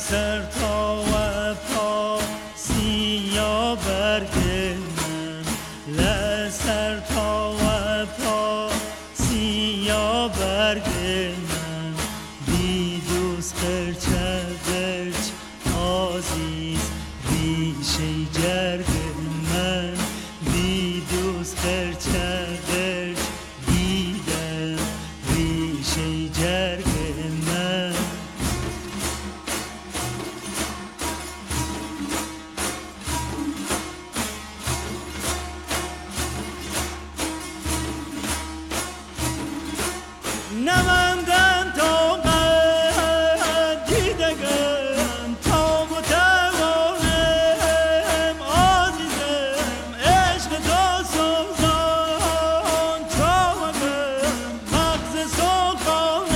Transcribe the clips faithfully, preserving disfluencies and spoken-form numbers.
سر تا و پا سیا برگ من، لسر تا و پا سیا برگ من، بی دوست قرچه قرچ عزیز ریشه جرگ من، بی دوست قرچه قرچ دیدم ریشه جرگ من. نماندن تا قد دیدگم تا متوانم عزیزم عشق تو سوزان چاوگم مغز سوخانم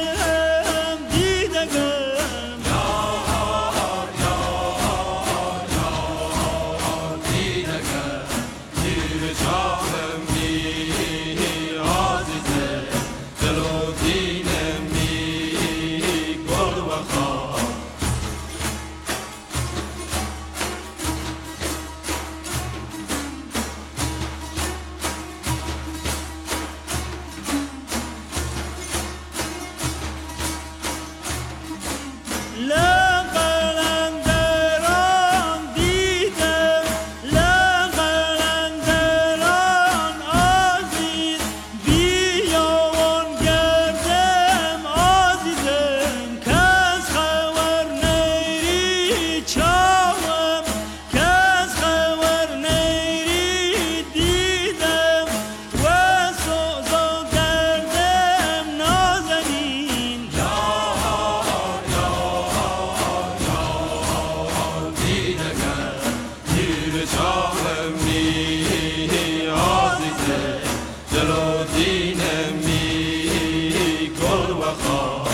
دیدگم یار یار یار دیدگم دیر چاهم بی عزیزم دل و دینم بی گل و خواب. لقلندران دیدم لقلندران عزیز بیاون گردم عزیزم کس خبر نیری چاوم کس خبر نیری دیدم و سوزا گردم نازنین یار یار یار دیدگم دیر چاهم بی عزیزم دل و دینم بی گل و خواب.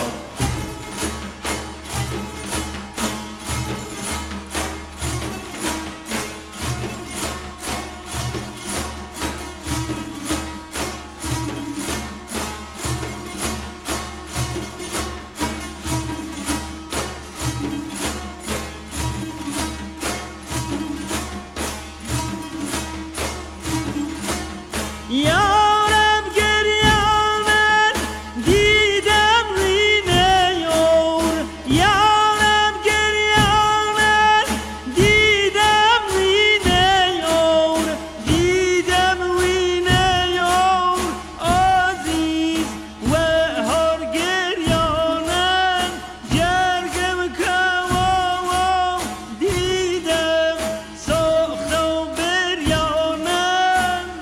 یارم گریانم دیدم رینه یور، یارم گریانم دیدم رینه یور، دیدم رینه یور عزیز و هر گریانم جرگم کوام دیدم سخت و بریانم.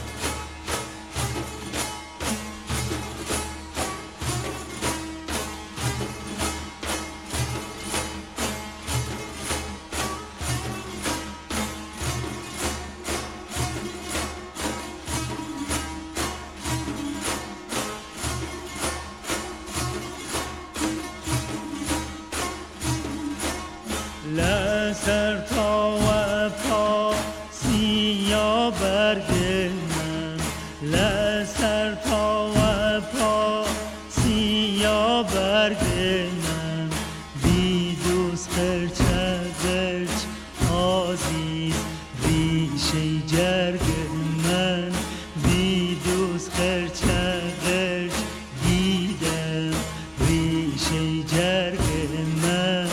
لسر تا و پا سیا برگ من، لسر تا و پا سیا برگ من، بی دوست قرچه قرچ عزیز ریشه جرگ من، بی دوست قرچه قرچ دیدم ریشه جرگ من.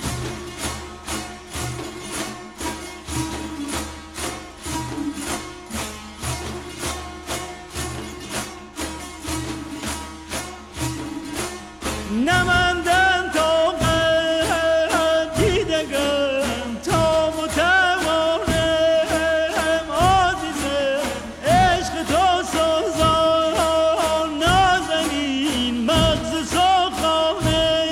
نماندن تا قد دیدگم تا متوانم عزیزم عشق تو سوزان نازنین مغز سوخانم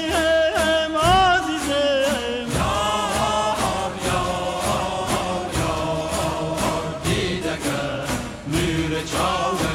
عزیزم یار یار یار دیدگم نور چاهم